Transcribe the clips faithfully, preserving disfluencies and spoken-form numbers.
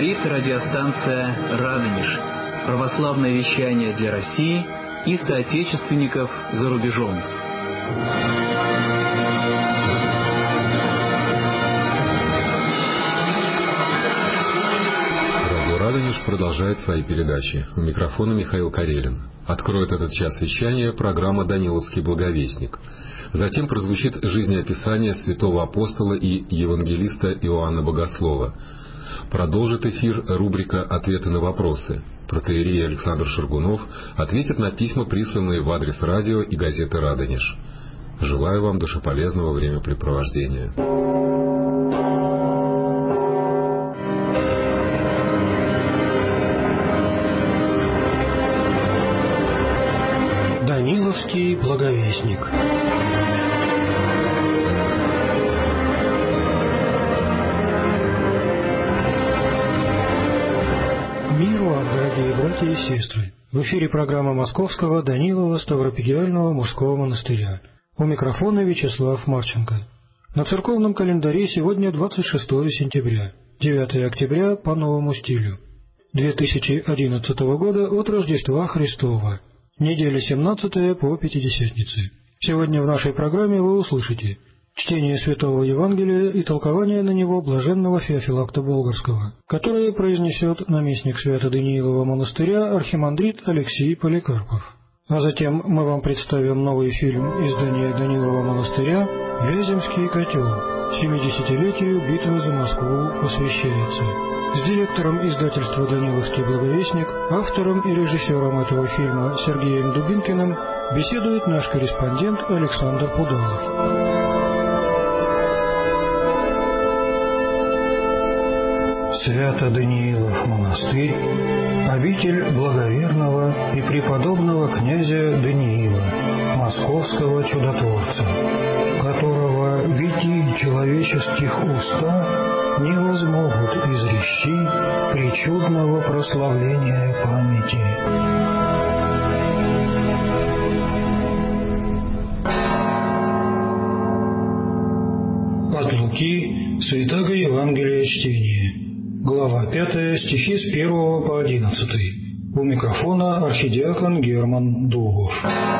Говорит радиостанция «Радонеж». Православное вещание для России и соотечественников за рубежом. Радио «Радонеж» продолжает свои передачи. У микрофона Михаил Карелин. Откроет этот час вещания программа «Даниловский благовестник». Затем прозвучит жизнеописание святого апостола и евангелиста Иоанна Богослова. Продолжит эфир рубрика «Ответы на вопросы». Протоиерей Александр Шаргунов ответит на письма, присланные в адрес радио и газеты «Радонеж». Желаю вам душеполезного времяпрепровождения. Даниловский благовестник. Миру вам, дорогие братья и сестры! В эфире программа Московского Данилова Ставропигиального мужского монастыря. У микрофона Вячеслав Марченко. На церковном календаре сегодня двадцать шестое сентября, девятое октября по новому стилю, две тысячи одиннадцатого года от Рождества Христова, неделя семнадцатая по Пятидесятнице. Сегодня в нашей программе вы услышите чтение Святого Евангелия и толкование на него блаженного Феофилакта Болгарского, которое произнесет наместник Свято-Даниилова монастыря архимандрит Алексий Поликарпов. А затем мы вам представим новый фильм издания Данилова монастыря «Вяземский котел. семидесятилетию битвы за Москву посвящается». С директором издательства «Даниловский благовестник», автором и режиссером этого фильма Сергеем Дубинкиным беседует наш корреспондент Александр Пудалов. Свято-Даниилов монастырь – обитель благоверного и преподобного князя Даниила, московского чудотворца, которого витии человеческих уста не возмогут изрещи причудного прославления памяти. От Луки Святаго Евангелия чтение. Глава пятая, стихи с первого по одиннадцатый. У микрофона архидиакон Герман Дубов.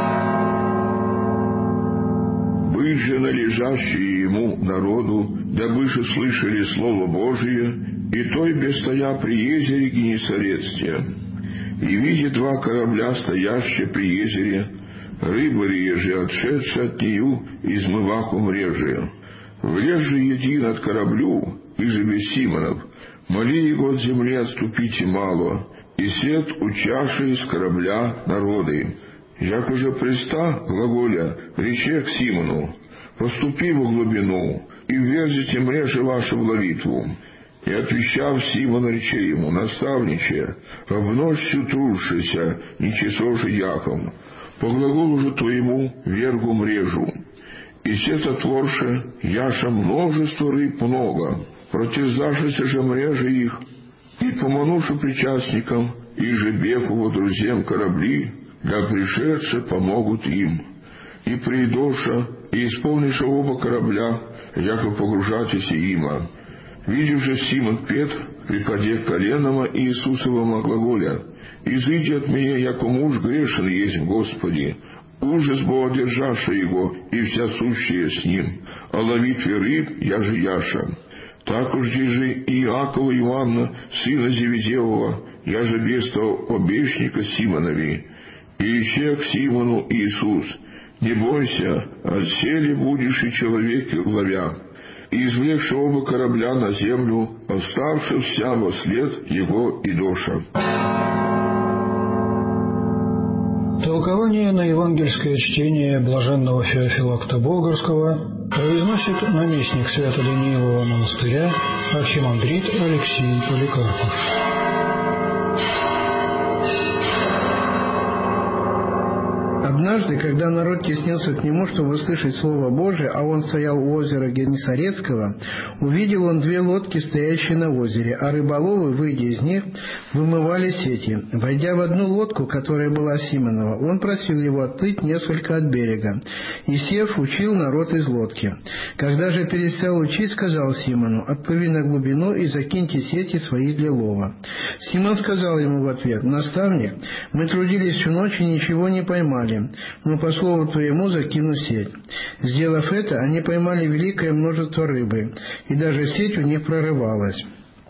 «Вы же належащие ему народу, дабы же слышали Слово Божие, и той бестоя при езере Генесарецте. И видя два корабля, стоящие при езере, рыбари же отшедшие от нее, измывах умрежие. Влеже един от кораблю, и же без Симонов, моли его от земли отступите мало, и сед у чаши из корабля народы. Як уже приста, глаголя, рече к Симону, поступи в глубину, и вверзите мреже вашу в ловитву. И отвещав Симон рече ему, наставниче, об ночью трудшися, не часов же яхом, по глаголу же твоему вергу мрежу. И сед отворше, яша множество рыб много, протерзавшися же мрежи их, и поманувши причастникам, и же бегу во друзьям корабли, да пришедшие помогут им. И придоша, и исполниша оба корабля, яко погружатися има. Видев же Симон Петр, припаде к коленам Иисусового глаголя, «Изыди от меня, яко муж грешен есть в Господе, ужас богодержавший его, и вся сущая с ним, а ловитве рыб, я же яша. Так уж же и Иакова Иоанна, сына Зеведеева, я же бестого обещника Симонови. И еще к Симону Иисус, не бойся, отселе будешь и человеки ловя. И извлекши оба корабля на землю, оставшися во след его и доша». Толкование на евангельское чтение блаженного Феофилакта Болгарского произносит наместник Свято-Даниилова монастыря архимандрит Алексий Поликарпов. Одна Однажды, когда народ теснился к нему, чтобы услышать Слово Божие, а он стоял у озера Генесарецкого, увидел он две лодки, стоящие на озере, а рыболовы, выйдя из них, вымывали сети. Войдя в одну лодку, которая была Симонова, он просил его отплыть несколько от берега, и, сев, учил народ из лодки. Когда же перестал учить, сказал Симону: «Отплыви на глубину и закиньте сети свои для лова». Симон сказал ему в ответ: «Наставник, мы трудились всю ночь и ничего не поймали, но по слову твоему закину сеть». Сделав это, они поймали великое множество рыбы, и даже сеть у них прорывалась.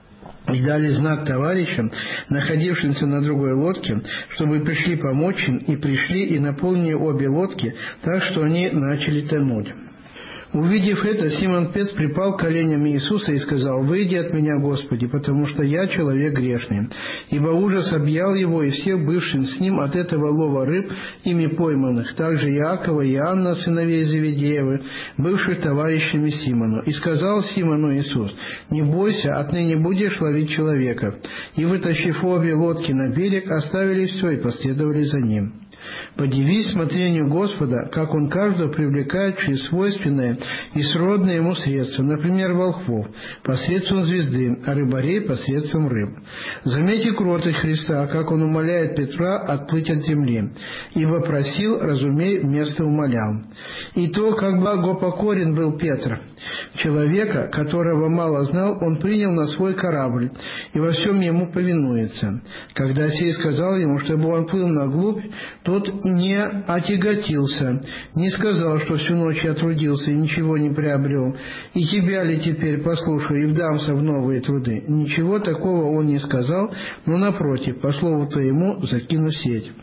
И дали знак товарищам, находившимся на другой лодке, чтобы пришли помочь им, и пришли и наполнили обе лодки, так что они начали тонуть. Увидев это, Симон Петр припал к коленям Иисуса и сказал: «Выйди от меня, Господи, потому что я человек грешный». Ибо ужас объял его и всех бывших с ним от этого лова рыб, ими пойманных, также Иакова и Иоанна, сыновей Зеведеевы, бывших товарищами Симону. И сказал Симону Иисус: «Не бойся, отныне будешь ловить человеков». И, вытащив обе лодки на берег, оставили все и последовали за ним. Подивись смотрению Господа, как Он каждого привлекает через свойственное и сродное ему средство, например, волхвов посредством звезды, а рыбарей посредством рыб. Заметь и кротость Христа, как Он умоляет Петра отплыть от земли, ибо просил, разумей, вместо умолял. И то, как благопокорен был Петр. Человека, которого мало знал, он принял на свой корабль и во всем ему повинуется. Когда сей сказал ему, чтобы он плыл на глубь, тот не отяготился, не сказал, что всю ночь я трудился и ничего не приобрел, и тебя ли теперь послушаю и вдамся в новые труды. Ничего такого он не сказал, но напротив, по слову твоему закину сеть.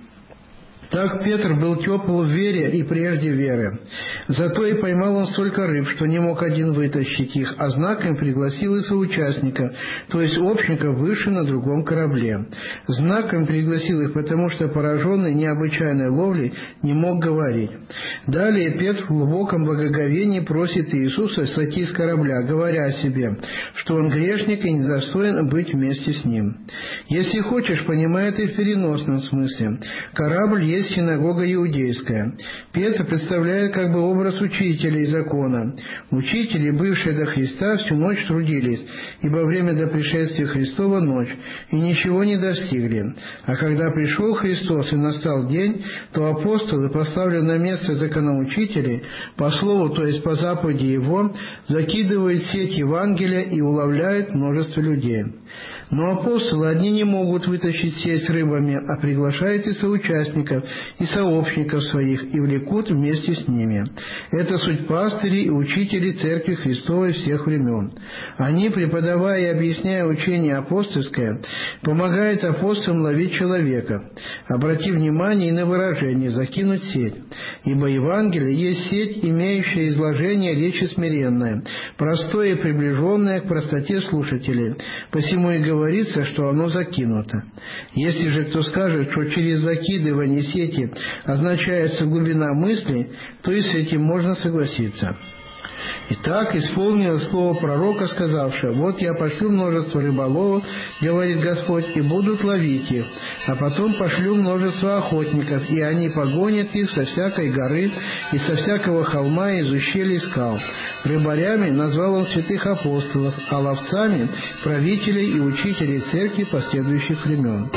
Так Петр был тепл в вере и прежде веры. Зато и поймал он столько рыб, что не мог один вытащить их, а знаком пригласил и соучастника, то есть общника, выше на другом корабле. Знаком пригласил их, потому что пораженный необычайной ловлей не мог говорить. Далее Петр в глубоком благоговении просит Иисуса сойти с корабля, говоря о себе, что он грешник и недостоин быть вместе с ним. Если хочешь, понимай это и в переносном смысле. Корабль есть синагога иудейская. Петр представляет как бы образ учителей закона. Учители, бывшие до Христа, всю ночь трудились, ибо время до пришествия Христова ночь, и ничего не достигли. А когда пришел Христос и настал день, то апостолы, поставленные на место законоучителей, по слову, то есть по заповеди Его, закидывают сеть Евангелия и уловляют множество людей. Но апостолы одни не могут вытащить сеть с рыбами, а приглашают и соучастников, и сообщников своих, и влекут вместе с ними. Это суть пастыри и учители Церкви Христовой всех времен. Они, преподавая и объясняя учение апостольское, помогают апостолам ловить человека. Обрати внимание и на выражение «закинуть сеть», ибо Евангелие есть сеть, имеющая изложение речи смиренное, простое и приближенное к простоте слушателей, посему и говорится, что оно закинуто. Если же кто скажет, что через закидывание сети означается глубина мысли, то и с этим можно согласиться. Итак, исполнилось слово пророка, сказавшего: «Вот я пошлю множество рыболовов, говорит Господь, и будут ловить их, а потом пошлю множество охотников, и они погонят их со всякой горы и со всякого холма из ущелий скал». Рыбарями назвал он святых апостолов, а ловцами – правителей и учителей церкви последующих времен.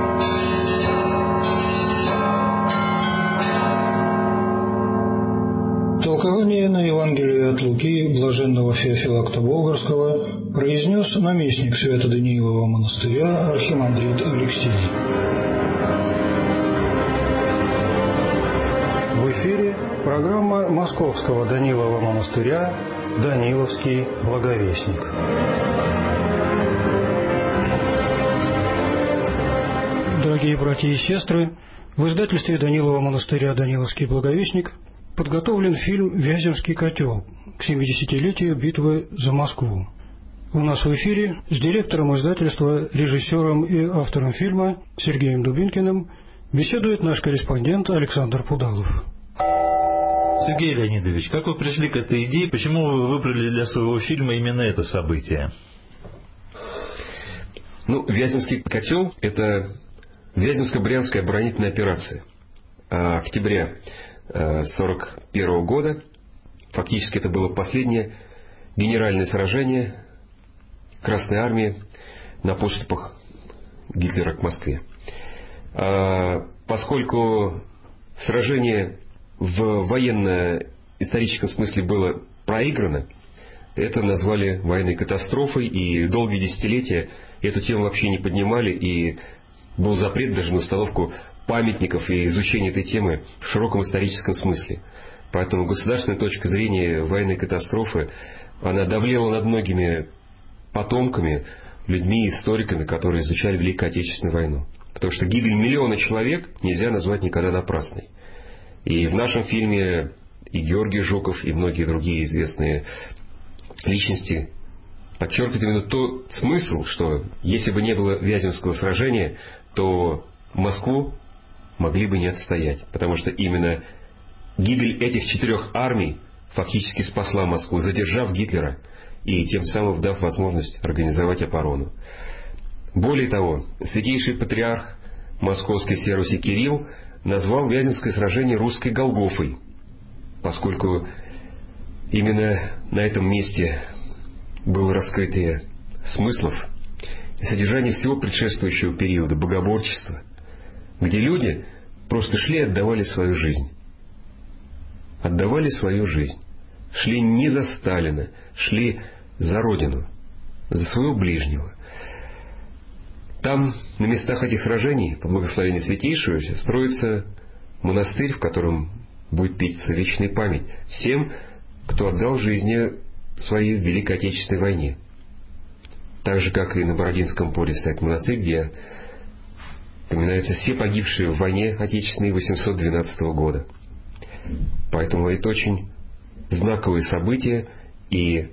Толкование на Евангелие от Луки блаженного Феофилакта Болгарского произнес наместник Свято-Даниилова монастыря архимандрит Алексий. В эфире программа Московского Данилова монастыря «Даниловский благовестник». Дорогие братья и сестры, в издательстве Данилова монастыря «Даниловский благовестник» подготовлен фильм «Вяземский котел» к семидесятилетию битвы за Москву. У нас в эфире с директором издательства, режиссером и автором фильма Сергеем Дубинкиным беседует наш корреспондент Александр Пудалов. Сергей Леонидович, как вы пришли к этой идее? Почему вы выбрали для своего фильма именно это событие? Ну, Вяземский котел – это Вяземско-Брянская оборонительная операция. октября сорок первого года. Фактически это было последнее генеральное сражение Красной Армии на подступах Гитлера к Москве. Поскольку сражение в военно-историческом смысле было проиграно, это назвали военной катастрофой, и долгие десятилетия эту тему вообще не поднимали, и был запрет даже на установку памятников и изучение этой темы в широком историческом смысле. Поэтому государственная точка зрения военной катастрофы, она давлела над многими потомками, людьми, историками, которые изучали Великую Отечественную войну. Потому что гибель миллиона человек нельзя назвать никогда напрасной. И в нашем фильме и Георгий Жуков, и многие другие известные личности подчеркивают именно тот смысл, что если бы не было Вяземского сражения, то Москву могли бы не отстоять. Потому что именно гибель этих четырех армий фактически спасла Москву, задержав Гитлера и тем самым дав возможность организовать оборону. Более того, святейший патриарх Московской всей Руси Кирилл назвал Вяземское сражение русской Голгофой, поскольку именно на этом месте было раскрытие смыслов и содержание всего предшествующего периода богоборчества, где люди просто шли и отдавали свою жизнь. Отдавали свою жизнь. Шли не за Сталина, шли за Родину, за своего ближнего. Там, на местах этих сражений, по благословению Святейшего, строится монастырь, в котором будет питься вечная память всем, кто отдал жизни своей в Великой Отечественной войне. Так же, как и на Бородинском поле стоит монастырь, где упоминаются все погибшие в войне Отечественной восемьсот двенадцатого года. Поэтому это очень знаковое событие и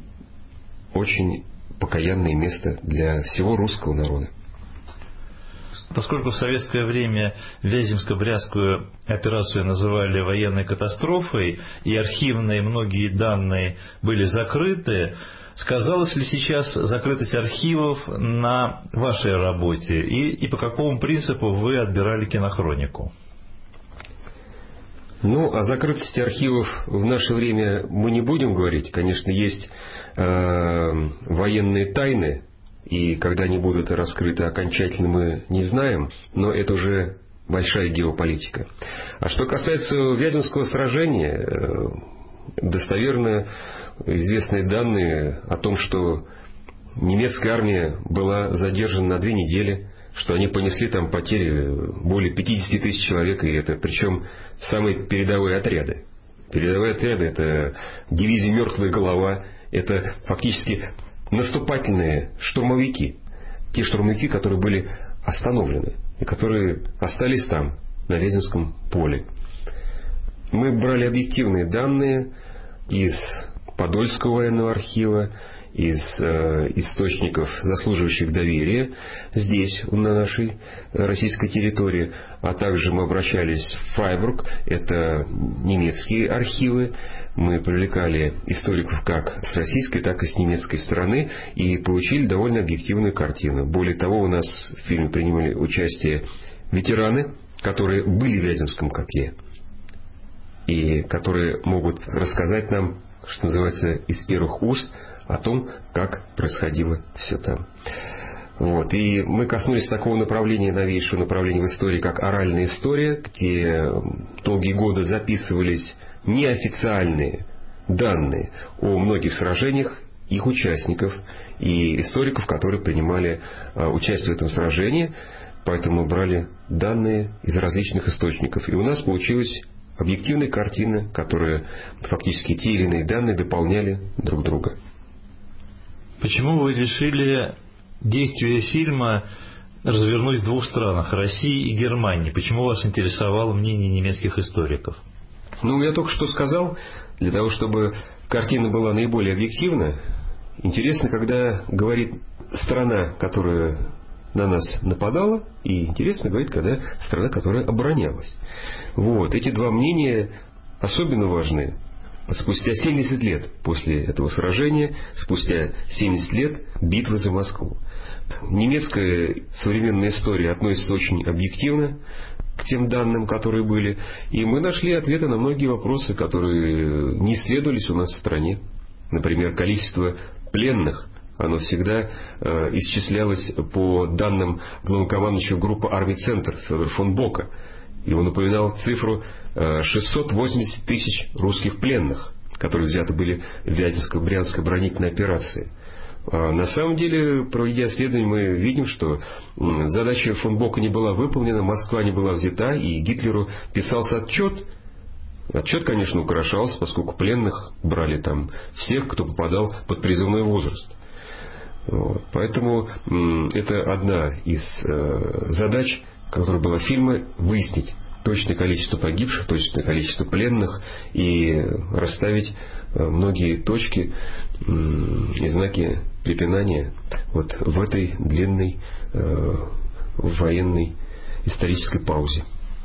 очень покаянное место для всего русского народа. Поскольку в советское время Вяземско-Брянскую операцию называли военной катастрофой, и архивные многие данные были закрыты, сказалась ли сейчас закрытость архивов на вашей работе? И, и по какому принципу вы отбирали кинохронику? Ну, о закрытости архивов в наше время мы не будем говорить. Конечно, есть э, военные тайны, и когда они будут раскрыты окончательно, мы не знаем, но это уже большая геополитика. А что касается Вяземского сражения, э, достоверно известные данные о том, что немецкая армия была задержана на две недели, что они понесли там потери более пятьдесят тысяч человек, и это причем самые передовые отряды. Передовые отряды — это дивизия «Мертвая голова», это фактически наступательные штурмовики. Те штурмовики, которые были остановлены и которые остались там, на Вяземском поле. Мы брали объективные данные из Подольского военного архива, из э, источников, заслуживающих доверия здесь, на нашей российской территории, а также мы обращались в Фрайбург, это немецкие архивы, мы привлекали историков как с российской, так и с немецкой стороны и получили довольно объективную картину. Более того, у нас в фильме принимали участие ветераны, которые были в Вяземском котле и которые могут рассказать нам, что называется, из первых уст о том, как происходило все там. Вот. И мы коснулись такого направления, новейшего направления в истории, как оральная история, где долгие годы записывались неофициальные данные о многих сражениях, их участников и историков, которые принимали участие в этом сражении. Поэтому мы брали данные из различных источников. И у нас получилась объективная картина, которая фактически те или иные данные дополняли друг друга. Почему вы решили действие фильма развернуть в двух странах, России и Германии? Почему вас интересовало мнение немецких историков? Ну, я только что сказал, для того, чтобы картина была наиболее объективна, интересно, когда говорит страна, которая на нас нападала, и интересно говорит, когда страна, которая оборонялась. Вот. Эти два мнения особенно важны. Спустя семьдесят лет после этого сражения, спустя семьдесят лет битвы за Москву. Немецкая современная история относится очень объективно к тем данным, которые были. И мы нашли ответы на многие вопросы, которые не исследовались у нас в стране. Например, количество пленных. Оно всегда э, исчислялось по данным главнокомандующего группы армий «Центр» Федора фон Бока. И он упоминал цифру э, шестьсот восемьдесят тысяч русских пленных, которые взяты были в Вяземско-Брянской оборонительной операции. А на самом деле, проведя исследование, мы видим, что задача фон Бока не была выполнена, Москва не была взята, и Гитлеру писался отчет. Отчет, конечно, украшался, поскольку пленных брали там всех, кто попадал под призывной возраст. Вот. Поэтому это одна из э, задач, которая была фильма, выяснить точное количество погибших, точное количество пленных и расставить многие точки и знаки препинания вот в этой длинной э, военной исторической паузе.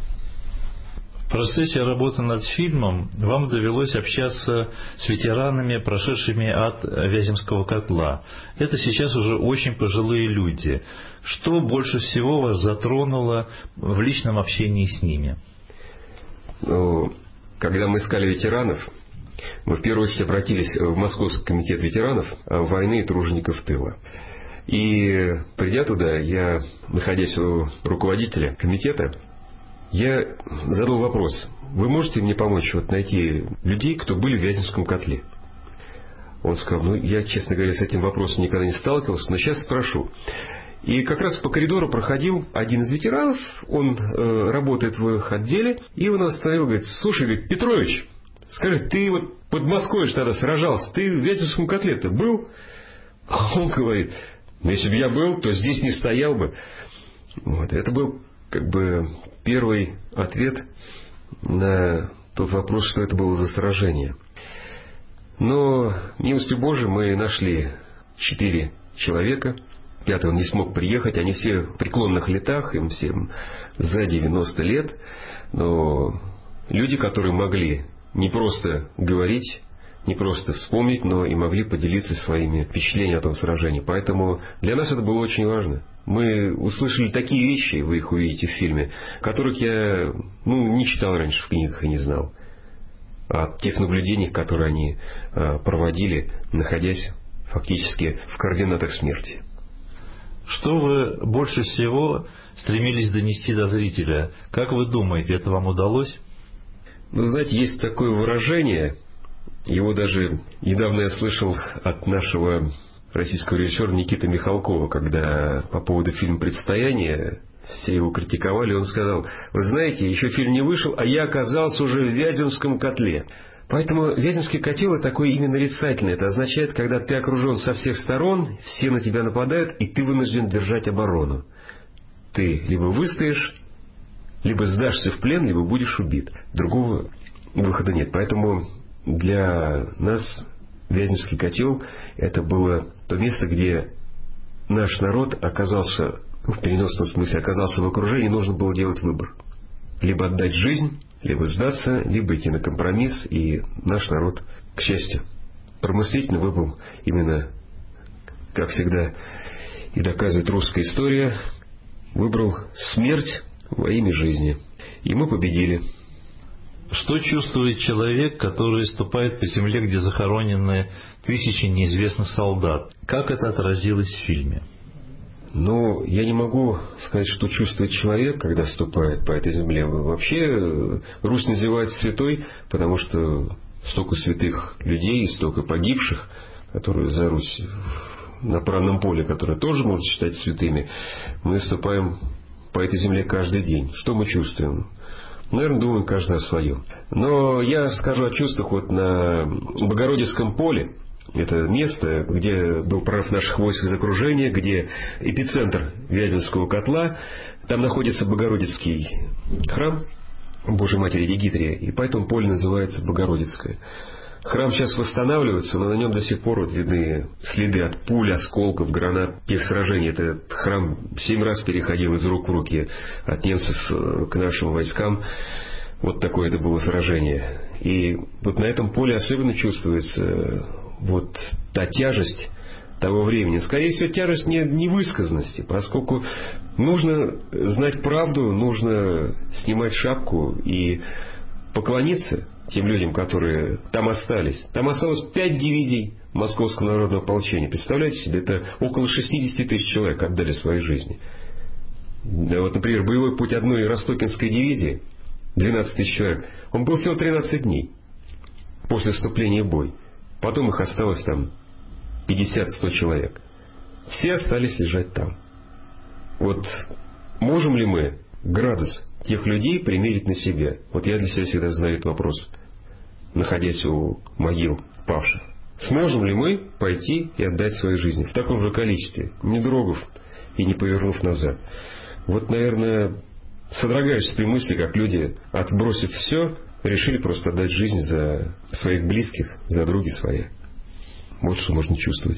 В процессе работы над фильмом вам довелось общаться с ветеранами, прошедшими ад Вяземского котла. Это сейчас уже очень пожилые люди. Что больше всего вас затронуло в личном общении с ними? Ну, когда мы искали ветеранов, мы в первую очередь обратились в Московский комитет ветеранов войны и тружеников тыла. И придя туда, я, находясь у руководителя комитета, я задал вопрос: вы можете мне помочь вот найти людей, кто были в Вяземском котле? Он сказал: ну, я, честно говоря, с этим вопросом никогда не сталкивался, но сейчас спрошу. И как раз по коридору проходил один из ветеранов, он э, работает в их отделе, и он остановил, говорит: слушай, говорит, Петрович, скажи, ты вот под Москвой же тогда сражался, ты в Вяземском котле-то был? А он говорит: ну, если бы я был, то здесь не стоял бы. Вот. Это был как бы первый ответ на тот вопрос, что это было за сражение. Но, милостью Божией, мы нашли четыре человека. Пятый он не смог приехать. Они все в преклонных летах, им всем за девяносто лет. Но люди, которые могли не просто говорить, не просто вспомнить, но и могли поделиться своими впечатлениями о том сражении. Поэтому для нас это было очень важно. Мы услышали такие вещи, вы их увидите в фильме, которых я ну, не читал раньше в книгах и не знал. О тех наблюдениях, которые они проводили, находясь фактически в координатах смерти. Что вы больше всего стремились донести до зрителя? Как вы думаете, это вам удалось? Ну, знаете, есть такое выражение, его даже недавно я слышал от нашего российского режиссера Никиты Михалкова, когда по поводу фильма «Предстояние» все его критиковали, он сказал: вы знаете, еще фильм не вышел, а я оказался уже в Вяземском котле. Поэтому Вяземский котел — это такое имя нарицательное. Это означает, когда ты окружен со всех сторон, все на тебя нападают, и ты вынужден держать оборону. Ты либо выстоишь, либо сдашься в плен, либо будешь убит. Другого выхода нет. Поэтому для нас Вяземский котел — это было то место, где наш народ оказался, ну, в переносном смысле, оказался в окружении, нужно было делать выбор. Либо отдать жизнь, либо сдаться, либо идти на компромисс. И наш народ, к счастью, промыслительно выбрал именно, как всегда и доказывает русская история, выбрал смерть во имя жизни. И мы победили. Что чувствует человек, который ступает по земле, где захоронены тысячи неизвестных солдат? Как это отразилось в фильме? Ну, я не могу сказать, что чувствует человек, когда ступает по этой земле. Вообще, Русь называется святой, потому что столько святых людей, столько погибших, которые за Русь на бранном поле, которые тоже можно считать святыми, мы ступаем по этой земле каждый день. Что мы чувствуем? Наверное, думаем каждый о своем. Но я скажу о чувствах вот на Богородицком поле. Это место, где был прорыв наших войск из окружения, где эпицентр Вяземского котла. Там находится Богородицкий храм Божьей Матери Егитрия, и поэтому поле называется Богородицкое. Храм сейчас восстанавливается, но на нем до сих пор вот видны следы от пуль, осколков, гранат тех сражений. Этот храм семь раз переходил из рук в руки от немцев к нашим войскам. Вот такое это было сражение. И вот на этом поле особенно чувствуется вот та тяжесть того времени. Скорее всего, тяжесть не, невысказанности, поскольку Нужно знать правду, нужно снимать шапку и поклониться тем людям, которые там остались. Там осталось пять дивизий Московского народного ополчения. Представляете себе, это около шестьдесят тысяч человек отдали свои жизни. Да, вот, например, боевой путь одной Ростокинской дивизии, двенадцать тысяч человек, он был всего тринадцать дней после вступления в бой. Потом их осталось там пятьдесят-сто человек. Все остались лежать там. Вот можем ли мы градус тех людей примерить на себя? Вот я для себя всегда задаю этот вопрос, находясь у могил павших. Сможем ли мы пойти и отдать свои жизни в таком же количестве, не дрогнув и не повернув назад? Вот, наверное, содрогаюсь при мысли, как люди, отбросив все, решили просто отдать жизнь за своих близких, за други свои. Вот что можно чувствовать.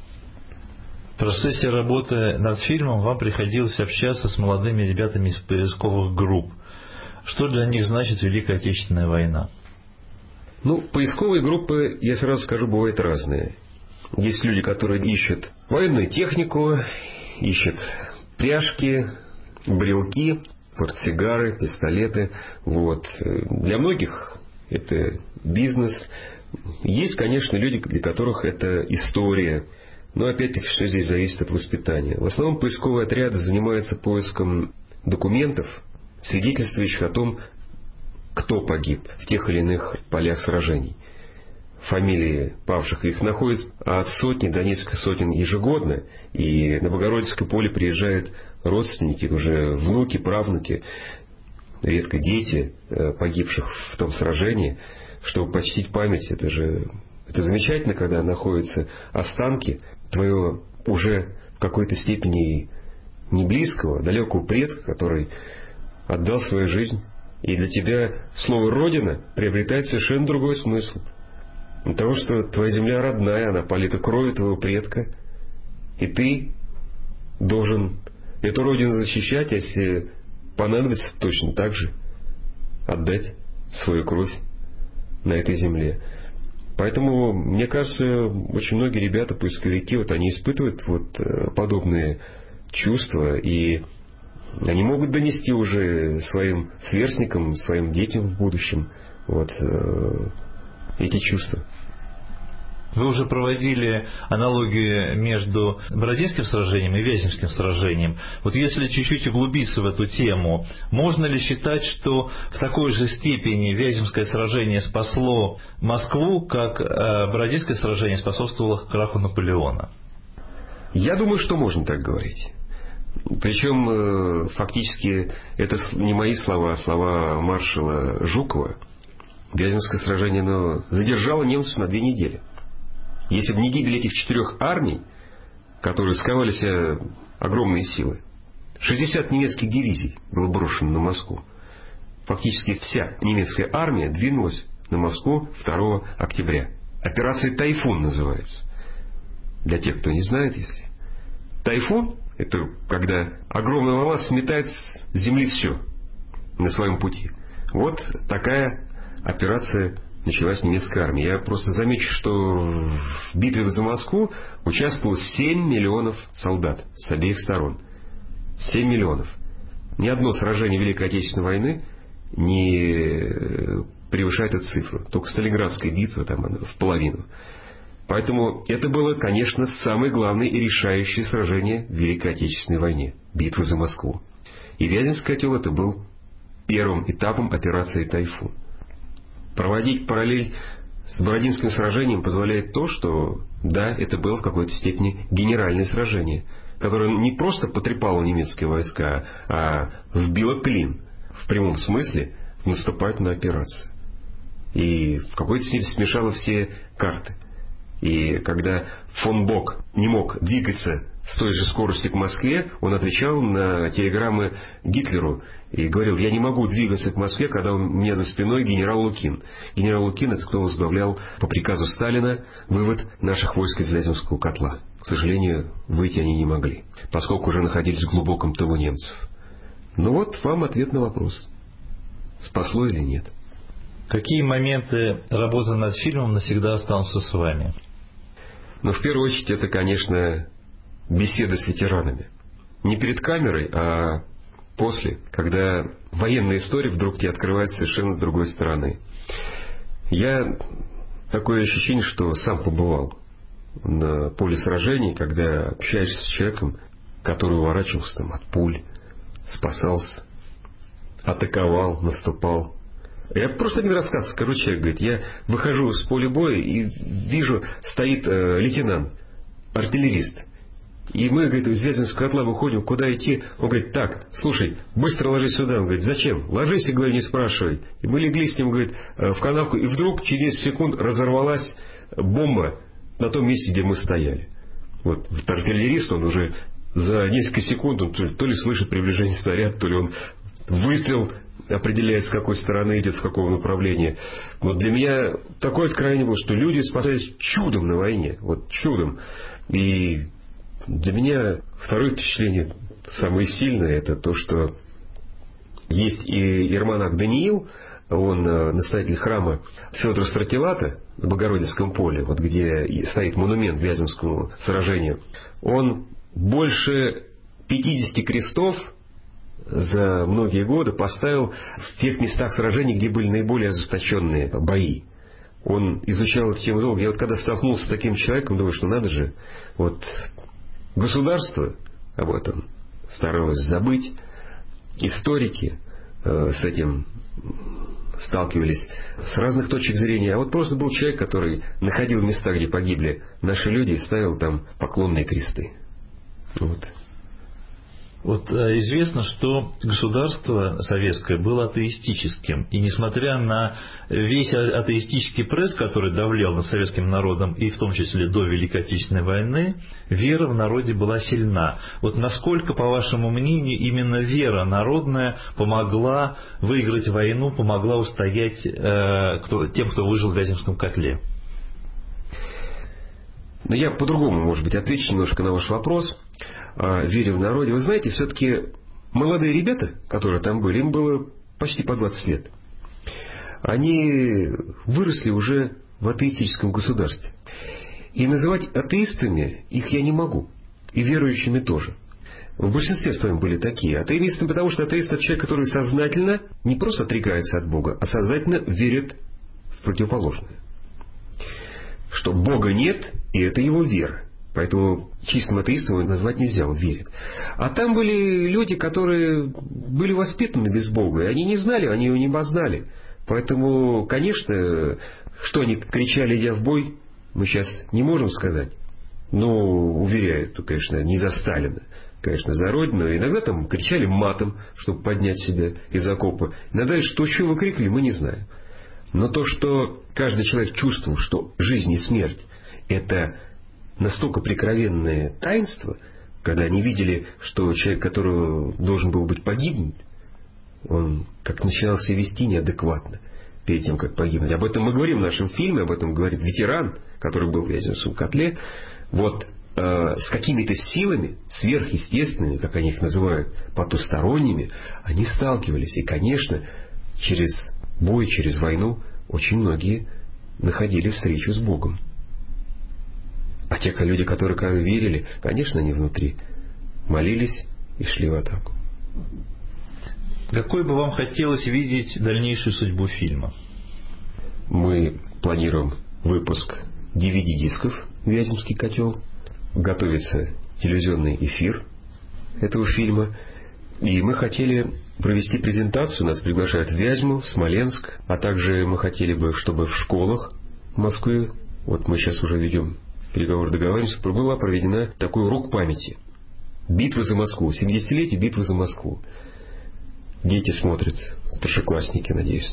В процессе работы над фильмом вам приходилось общаться с молодыми ребятами из поисковых групп. Что для них значит Великая Отечественная война? Ну, поисковые группы, я сразу скажу, бывают разные. Есть люди, которые ищут военную технику, ищут пряжки, брелки, портсигары, пистолеты. Вот. Для многих это бизнес. Есть, конечно, люди, для которых это история. Но опять-таки, все здесь зависит от воспитания. В основном поисковые отряды занимаются поиском документов, свидетельствующих о том, кто погиб в тех или иных полях сражений. Фамилии павших их находят от сотни до нескольких сотен ежегодно. И на Богородицкое поле приезжают родственники, уже внуки, правнуки, редко дети погибших в том сражении, чтобы почтить память. Это же это замечательно, когда находятся останки твоего уже в какой-то степени не близкого, далекого предка, который отдал свою жизнь. И для тебя слово «Родина» приобретает совершенно другой смысл. От того, что твоя земля родная, она полита кровью твоего предка, и ты должен эту Родину защищать, а если понадобится, точно так же отдать свою кровь на этой земле. Поэтому, мне кажется, очень многие ребята, поисковики, вот они испытывают вот подобные чувства, и они могут донести уже своим сверстникам, своим детям в будущем вот эти чувства. Вы уже проводили аналогию между Бородинским сражением и Вяземским сражением. Вот если чуть-чуть углубиться в эту тему, можно ли считать, что в такой же степени Вяземское сражение спасло Москву, как Бородинское сражение способствовало краху Наполеона? Я думаю, что можно так говорить. Причем фактически это не мои слова, а слова маршала Жукова. Вяземское сражение оно задержало немцев на две недели. Если бы не гибель этих четырех армий, которые сковали себя огромные силы, шестьдесят немецких дивизий было брошено на Москву. Фактически вся немецкая армия двинулась на Москву второго октября. Операция «Тайфун» называется. Для тех, кто не знает, если. Тайфун — это когда огромная волна сметает с земли все на своем пути. Вот такая операция началась немецкая армия. Я просто замечу, что в битве за Москву участвовало семь миллионов солдат с обеих сторон. семь миллионов. Ни одно сражение Великой Отечественной войны не превышает эту цифру. Только Сталинградская битва там в половину. Поэтому это было, конечно, самое главное и решающее сражение в Великой Отечественной войне. Битва за Москву. И Вяземский котел это был первым этапом операции «Тайфун». Проводить параллель с Бородинским сражением позволяет то, что, да, это было в какой-то степени генеральное сражение, которое не просто потрепало немецкие войска, а вбило клин, в прямом смысле, в наступательную операцию. И в какой-то степени смешало все карты. И когда фон Бок не мог двигаться с той же скоростью к Москве, он отвечал на телеграммы Гитлеру и говорил: я не могу двигаться к Москве, когда у меня за спиной генерал Лукин. Генерал Лукин — это кто возглавлял по приказу Сталина вывод наших войск из Вяземского котла. К сожалению, выйти они не могли, поскольку уже находились в глубоком тылу немцев. Ну вот вам ответ на вопрос: спасло или нет. Какие моменты работы над фильмом навсегда останутся с вами? Но в первую очередь это, конечно, беседы с ветеранами. не перед камерой, а после, когда военная история вдруг тебе открывается совершенно с другой стороны. Я такое ощущение, что сам побывал на поле сражений, когда общаешься с человеком, который уворачивался там от пуль, спасался, атаковал, наступал. Я просто один рассказ скажу. Человек говорит: я выхожу с поля боя и вижу, стоит э, лейтенант, артиллерист. И мы, говорит, из Вяземского котла выходим, куда идти. Он говорит: так, слушай, быстро ложись сюда. Он говорит: зачем? Ложись, и, говорю, не спрашивай. И мы легли с ним, говорит, в канавку, и вдруг через несколько секунд разорвалась бомба на том месте, где мы стояли. Вот артиллерист, он уже за несколько секунд, он то ли, то ли слышит приближение снаряда, то ли он выстрел определяет, с какой стороны идет, в каком направлении. Вот для меня такое откровение было, что люди спасались чудом на войне. Вот чудом. И для меня второе впечатление, самое сильное, это то, что есть и иеромонах Даниил, он настоятель храма Федора Стратилата на Богородицком поле, вот где стоит монумент Вяземскому сражению. Он больше пятидесяти крестов за многие годы поставил в тех местах сражений, где были наиболее ожесточенные бои. Он изучал эту тему долго. Я вот когда столкнулся с таким человеком, думаю, что надо же, вот государство об этом старалось забыть, историки э, с этим сталкивались с разных точек зрения. А вот просто был человек, который находил места, где погибли наши люди, и ставил там поклонные кресты. Вот. Вот известно, что государство советское было атеистическим. И несмотря на весь атеистический пресс, который давлел над советским народом, и в том числе до Великой Отечественной войны, вера в народе была сильна. Вот насколько, по вашему мнению, именно вера народная помогла выиграть войну, помогла устоять э, кто, тем, кто выжил в Вяземском котле? Но я по-другому, может быть, отвечу немножко на ваш вопрос. Вере в народе. Вы знаете, все-таки молодые ребята, которые там были, им было почти по двадцать лет. Они выросли уже в атеистическом государстве. И называть атеистами их я не могу. И верующими тоже. В большинстве своем были такие. Атеистами, потому что атеист — это человек, который сознательно не просто отрекается от Бога, а сознательно верит в противоположное. Что Бога нет, и это его вера. Поэтому чистым атеистом его назвать нельзя, он верит. А там были люди, которые были воспитаны без Бога, и они не знали, они его не познали. Поэтому, конечно, что они кричали, идя в бой, мы сейчас не можем сказать. Но, уверяю, то, конечно, не за Сталина, конечно, за Родину. Иногда там кричали матом, чтобы поднять себя из окопа. Иногда что, что выкрикивали, мы не знаем. Но то, что каждый человек чувствовал, что жизнь и смерть — это настолько прикровенное таинство, когда они видели, что человек, который должен был быть погибнуть, он как начинал себя вести неадекватно перед тем, как погибнуть. Об этом мы говорим в нашем фильме, об этом говорит ветеран, который был в Вяземском котле. Вот э, с какими-то силами сверхъестественными, как они их называют, потусторонними, они сталкивались. И, конечно, через бой, через войну очень многие находили встречу с Богом. А те люди, которые верили, конечно, они внутри молились и шли в атаку. Какой бы вам хотелось видеть дальнейшую судьбу фильма? Мы планируем выпуск ди ви ди-дисков «Вяземский котел». Готовится телевизионный эфир этого фильма. И мы хотели провести презентацию. Нас приглашают в Вязьму, в Смоленск. А также мы хотели бы, чтобы в школах Москвы, вот мы сейчас уже ведем переговоры, договариваемся, была проведена такой урок памяти. Битва за Москву. семидесятилетие битвы за Москву. Дети смотрят, старшеклассники, надеюсь.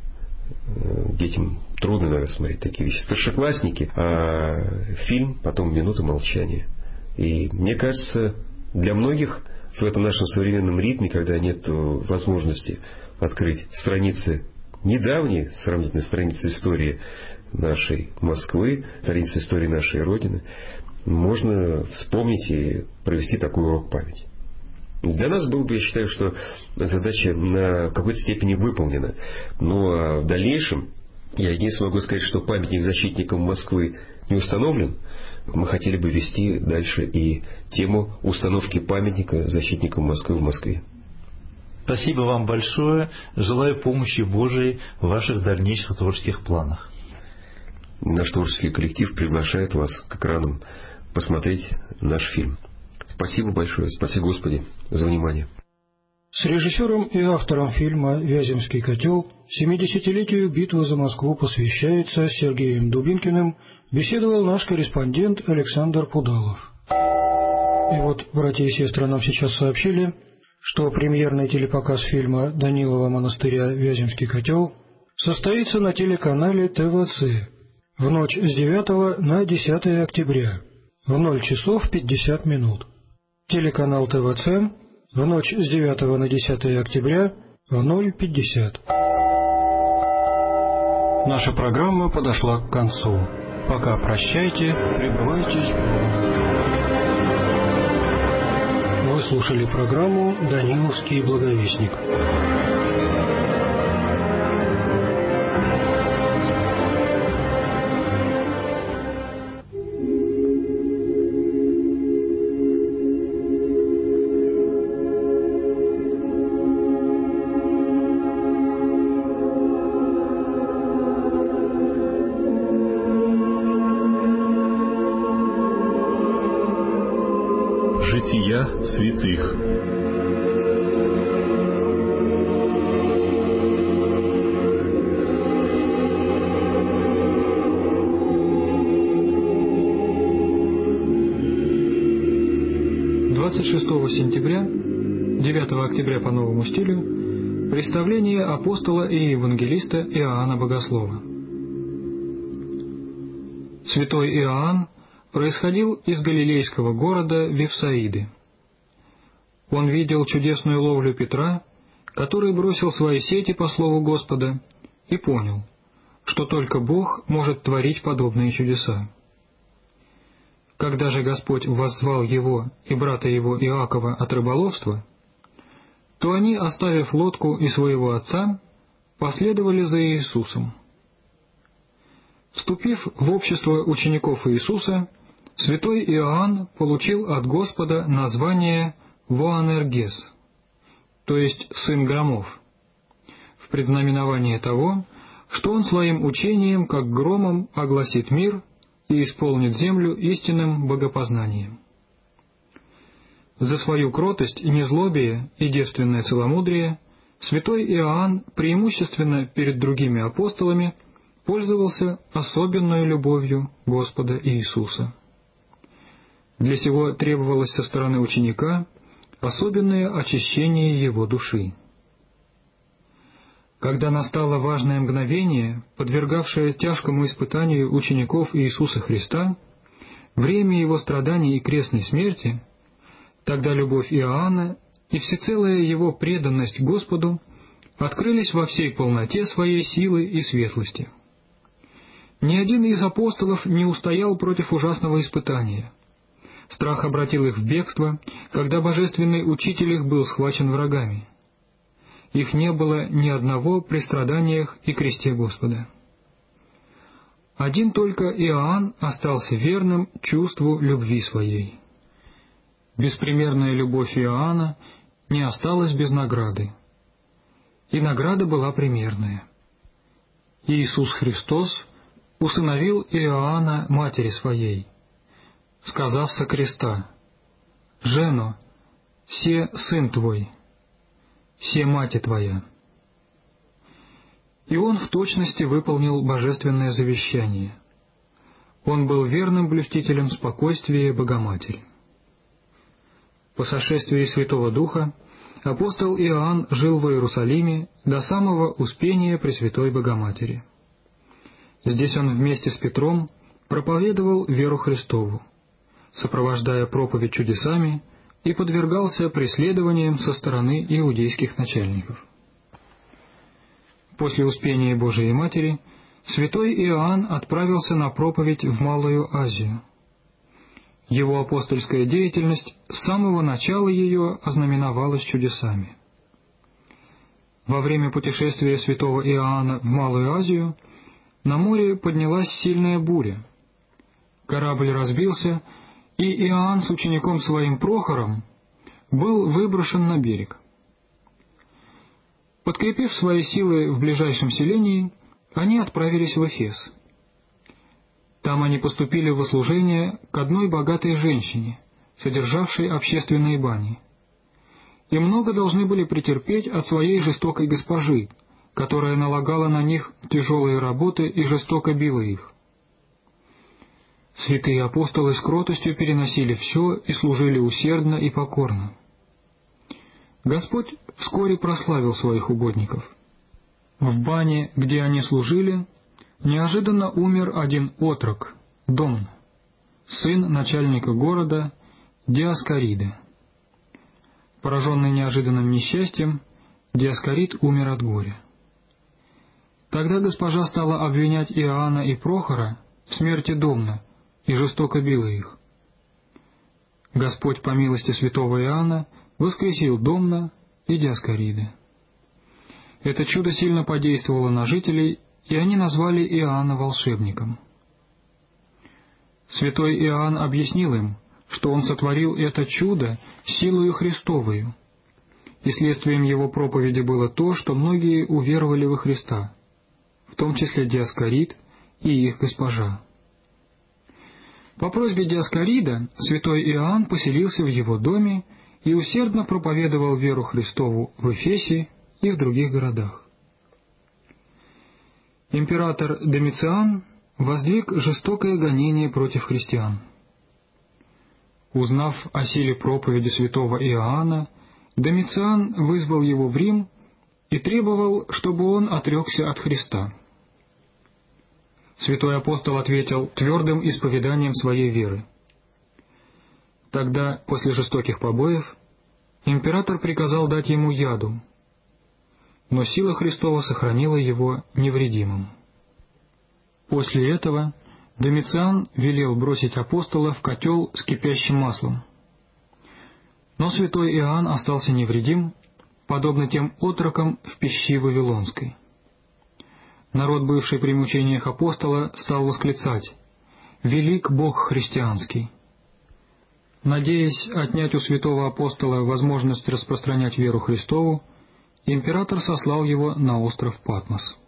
Детям трудно, наверное, смотреть такие вещи. Старшеклассники, а фильм, потом «Минута молчания». И мне кажется, для многих в этом нашем современном ритме, когда нет возможности открыть страницы, недавние сравнительно страницы истории нашей Москвы, страницы истории нашей Родины, можно вспомнить и провести такой урок памяти. Для нас было бы, я считаю, что задача на какой-то степени выполнена. Но в дальнейшем Я единственное могу сказать, что памятник защитникам Москвы не установлен. Мы хотели бы вести дальше и тему установки памятника защитникам Москвы в Москве. Спасибо вам большое. Желаю помощи Божией в ваших дальнейших творческих планах. Наш творческий коллектив приглашает вас к экранам посмотреть наш фильм. Спасибо большое. Спасибо, Господи, за внимание. С режиссером и автором фильма «Вяземский котел» семидесятилетию битвы за Москву посвящается Сергеем Дубинкиным беседовал наш корреспондент Александр Пудалов. И вот, братья и сестры, нам сейчас сообщили, что премьерный телепоказ фильма Данилова монастыря «Вяземский котел» состоится на телеканале Тэ Вэ Цэ в ночь с девятого на десятое октября в ноль часов пятьдесят минут. Телеканал Тэ Вэ Цэ в ночь с девятого на десятое октября в ноль пятьдесят. Наша программа подошла к концу. Пока прощайте, пребывайте с Богом. Вы слушали программу «Даниловский благовестник». Жития святых. двадцать шестого сентября, девятого октября по новому стилю, представление апостола и евангелиста Иоанна Богослова. Святой Иоанн происходил из галилейского города Вифсаиды. Он видел чудесную ловлю Петра, который бросил свои сети по слову Господа, и понял, что только Бог может творить подобные чудеса. Когда же Господь воззвал его и брата его Иакова от рыболовства, то они, оставив лодку и своего отца, последовали за Иисусом. Вступив в общество учеников Иисуса, святой Иоанн получил от Господа название Воанергес, то есть «сын громов», в предзнаменование того, что он своим учением, как громом, огласит мир и исполнит землю истинным богопознанием. За свою кротость, незлобие и девственное целомудрие святой Иоанн преимущественно перед другими апостолами пользовался особенной любовью Господа Иисуса. Для сего требовалось со стороны ученика особенное очищение его души. Когда настало важное мгновение, подвергавшее тяжкому испытанию учеников Иисуса Христа, время его страданий и крестной смерти, тогда любовь Иоанна и всецелая его преданность Господу открылись во всей полноте своей силы и светлости. Ни один из апостолов не устоял против ужасного испытания. Страх обратил их в бегство, когда божественный учитель их был схвачен врагами. Их не было ни одного при страданиях и кресте Господа. Один только Иоанн остался верным чувству любви своей. Беспримерная любовь Иоанна не осталась без награды. И награда была примерная. Иисус Христос усыновил Иоанна матери своей, сказав со креста: «Жено, се сын твой, се мати твоя». И он в точности выполнил божественное завещание. Он был верным блюстителем спокойствия Богоматери. По сошествии Святого Духа апостол Иоанн жил в Иерусалиме до самого успения Пресвятой Богоматери. Здесь он вместе с Петром проповедовал веру Христову, сопровождая проповедь чудесами, и подвергался преследованиям со стороны иудейских начальников. После успения Божией Матери святой Иоанн отправился на проповедь в Малую Азию. Его апостольская деятельность с самого начала ее ознаменовалась чудесами. Во время путешествия святого Иоанна в Малую Азию на море поднялась сильная буря. Корабль разбился, и Иоанн с учеником своим Прохором был выброшен на берег. Подкрепив свои силы в ближайшем селении, они отправились в Эфес. Там они поступили в услужение к одной богатой женщине, содержавшей общественные бани, и много должны были претерпеть от своей жестокой госпожи, которая налагала на них тяжелые работы и жестоко била их. Святые апостолы с кротостью переносили все и служили усердно и покорно. Господь вскоре прославил своих угодников. В бане, где они служили, неожиданно умер один отрок, Домн, сын начальника города Диоскорида. Пораженный неожиданным несчастьем, Диоскорид умер от горя. Тогда госпожа стала обвинять Иоанна и Прохора в смерти Домна и жестоко била их. Господь по милости святого Иоанна воскресил Домна и Диоскорида. Это чудо сильно подействовало на жителей, и они назвали Иоанна волшебником. Святой Иоанн объяснил им, что он сотворил это чудо силою Христовою, и следствием его проповеди было то, что многие уверовали во Христа, в том числе Диоскорид и их госпожа. По просьбе Диоскорида святой Иоанн поселился в его доме и усердно проповедовал веру Христову в Эфесе и в других городах. Император Домициан воздвиг жестокое гонение против христиан. Узнав о силе проповеди святого Иоанна, Домициан вызвал его в Рим и требовал, чтобы он отрекся от Христа. Святой апостол ответил твердым исповеданием своей веры. Тогда, после жестоких побоев, император приказал дать ему яду, но сила Христова сохранила его невредимым. После этого Домициан велел бросить апостола в котел с кипящим маслом. Но святой Иоанн остался невредим, подобно тем отрокам в пещи Вавилонской. Народ, бывший при мучениях апостола, стал восклицать: «Велик Бог христианский!» Надеясь отнять у святого апостола возможность распространять веру Христову, император сослал его на остров Патмос.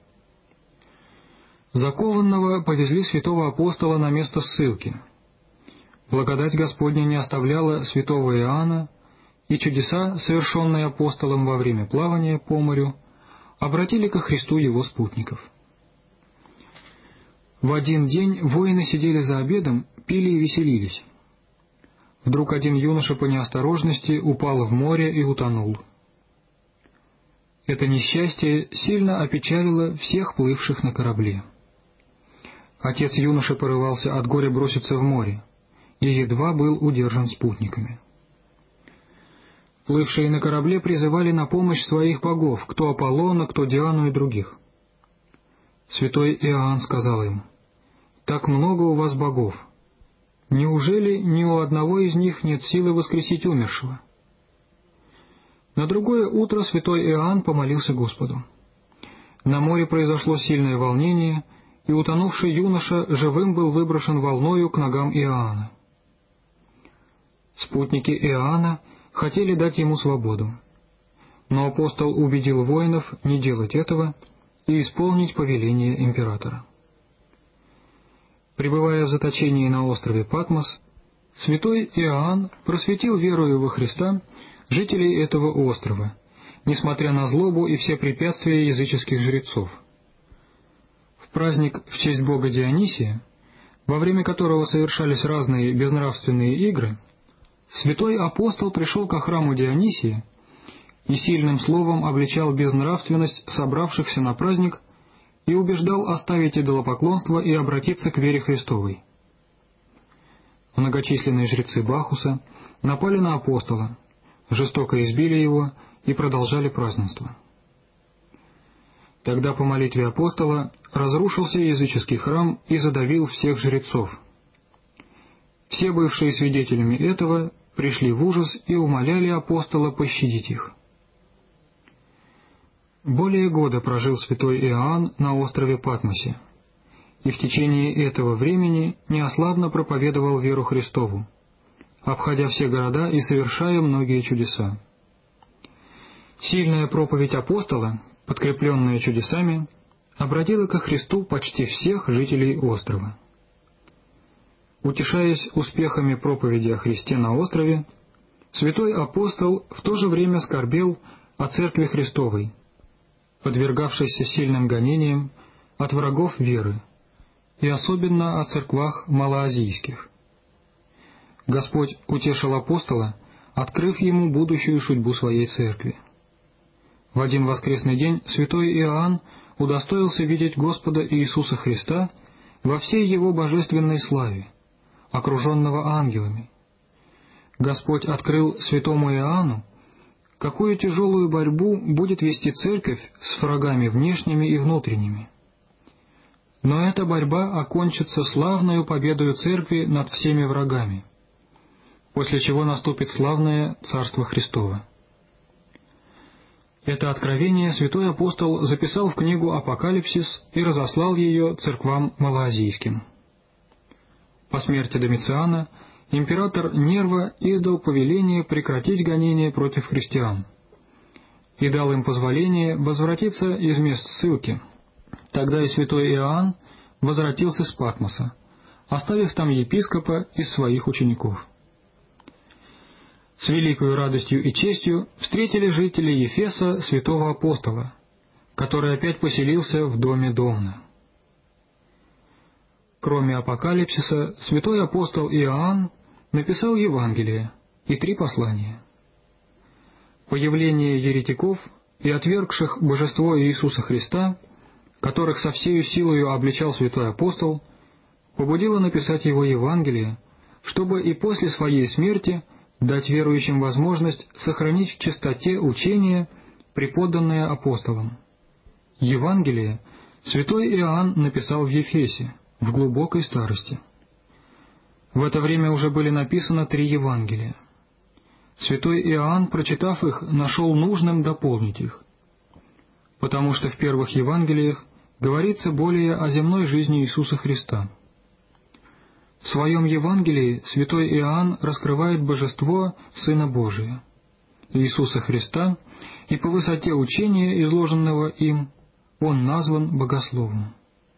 Закованного повезли святого апостола на место ссылки. Благодать Господня не оставляла святого Иоанна, и чудеса, совершенные апостолом во время плавания по морю, обратили ко Христу его спутников. В один день воины сидели за обедом, пили и веселились. Вдруг один юноша по неосторожности упал в море и утонул. Это несчастье сильно опечалило всех плывших на корабле. Отец юноши порывался от горя броситься в море, и едва был удержан спутниками. Плывшие на корабле призывали на помощь своих богов, кто Аполлона, кто Диану и других. Святой Иоанн сказал им: «Так много у вас богов. Неужели ни у одного из них нет силы воскресить умершего?» На другое утро святой Иоанн помолился Господу. На море произошло сильное волнение, и утонувший юноша живым был выброшен волною к ногам Иоанна. Спутники Иоанна хотели дать ему свободу, но апостол убедил воинов не делать этого и исполнить повеление императора. Пребывая в заточении на острове Патмос, святой Иоанн просветил верою во Христа жителей этого острова, несмотря на злобу и все препятствия языческих жрецов. В праздник в честь бога Дионисия, во время которого совершались разные безнравственные игры, святой апостол пришел ко храму Дионисия и сильным словом обличал безнравственность собравшихся на праздник и убеждал оставить идолопоклонство и обратиться к вере Христовой. Многочисленные жрецы Бахуса напали на апостола, жестоко избили его и продолжали празднество. Тогда по молитве апостола разрушился языческий храм и задавил всех жрецов. Все бывшие свидетелями этого пришли в ужас и умоляли апостола пощадить их. Более года прожил святой Иоанн на острове Патмосе, и в течение этого времени неослабно проповедовал веру Христову, обходя все города и совершая многие чудеса. Сильная проповедь апостола, подкрепленная чудесами, обратила ко Христу почти всех жителей острова. Утешаясь успехами проповеди о Христе на острове, святой апостол в то же время скорбел о Церкви Христовой, подвергавшейся сильным гонениям от врагов веры, и особенно о церквах малоазийских. Господь утешил апостола, открыв ему будущую судьбу своей церкви. В один воскресный день святой Иоанн удостоился видеть Господа Иисуса Христа во всей Его божественной славе, окруженного ангелами. Господь открыл святому Иоанну, какую тяжелую борьбу будет вести церковь с врагами внешними и внутренними. Но эта борьба окончится славною победою церкви над всеми врагами, после чего наступит славное Царство Христово. Это откровение святой апостол записал в книгу «Апокалипсис» и разослал ее церквам малоазийским. По смерти Домициана император Нерва издал повеление прекратить гонения против христиан и дал им позволение возвратиться из мест ссылки. Тогда и святой Иоанн возвратился с Патмоса, оставив там епископа из своих учеников. С великой радостью и честью встретили жители Ефеса святого апостола, который опять поселился в доме Домна. Кроме Апокалипсиса, святой апостол Иоанн написал Евангелие и три послания. Появление еретиков и отвергших божество Иисуса Христа, которых со всею силою обличал святой апостол, побудило написать его Евангелие, чтобы и после своей смерти дать верующим возможность сохранить в чистоте учение, преподанное апостолом. Евангелие святой Иоанн написал в Ефесе, в глубокой старости. В это время уже были написаны три Евангелия. Святой Иоанн, прочитав их, нашел нужным дополнить их, потому что в первых Евангелиях говорится более о земной жизни Иисуса Христа. В своем Евангелии святой Иоанн раскрывает божество Сына Божия, Иисуса Христа, и по высоте учения, изложенного им, он назван богословом.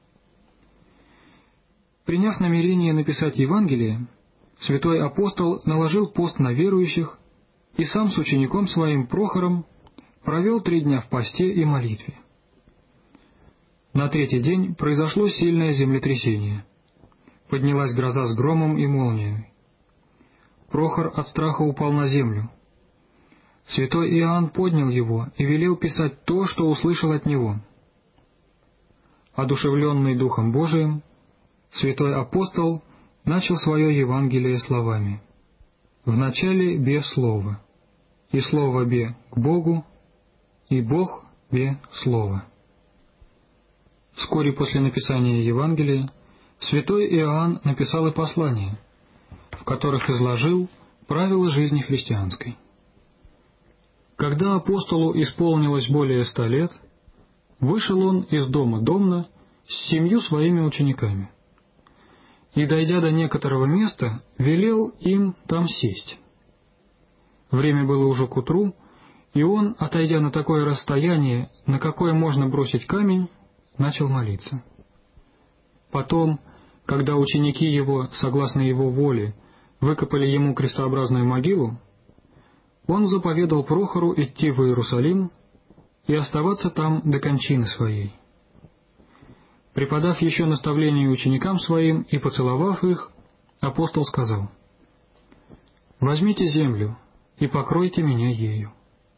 Приняв намерение написать Евангелие, святой апостол наложил пост на верующих и сам с учеником своим Прохором провел три дня в посте и молитве. На третий день произошло сильное землетрясение. Поднялась гроза с громом и молнией. Прохор от страха упал на землю. Святой Иоанн поднял его и велел писать то, что услышал от него. Одушевленный Духом Божиим, святой апостол начал свое Евангелие словами: «Вначале бе Слово, и Слово бе к Богу, и Бог бе Слово». Вскоре после написания Евангелия святой Иоанн написал и послания, в которых изложил правила жизни христианской. Когда апостолу исполнилось более ста лет, вышел он из дома Домна с семью своими учениками, и, дойдя до некоторого места, велел им там сесть. Время было уже к утру, и он, отойдя на такое расстояние, на какое можно бросить камень, начал молиться. Потом, когда ученики его, согласно его воле, выкопали ему крестообразную могилу, он заповедал Прохору идти в Иерусалим и оставаться там до кончины своей. Преподав еще наставление ученикам своим и поцеловав их, апостол сказал: «Возьмите землю и покройте меня ею».